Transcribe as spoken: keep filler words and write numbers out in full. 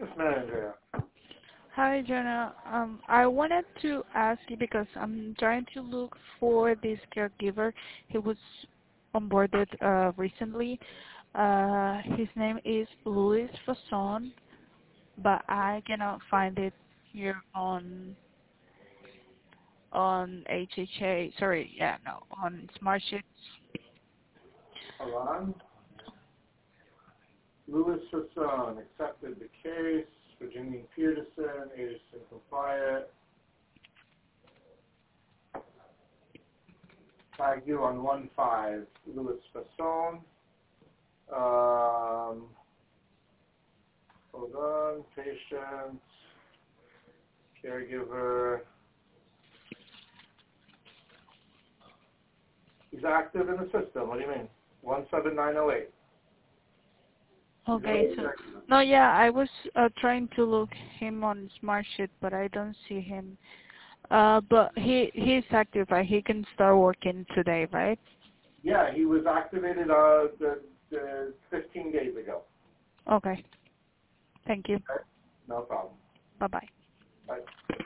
Yes, ma'am, Andrea. Hi, Jonah. Um, I wanted to ask you because I'm trying to look for this caregiver. He was onboarded uh, recently. Uh, his name is Luis Fasson, but I cannot find it here on on H H A. Sorry, yeah, no, on Smartsheets. Hold on. Louis Fasson accepted the case. Virginia Peterson, Anderson compliant. Tag you on one five. Louis Fasson. Um, hold on. Patient. Caregiver. He's active in the system. What do you mean? one seven nine oh eight. Okay, so no, yeah, I was uh, trying to look him on Smartsheet, but I don't see him. Uh, but he he's active, right? He can start working today, right? Yeah, he was activated uh, the, the fifteen days ago. Okay. Thank you. Okay? No problem. Bye bye. Bye.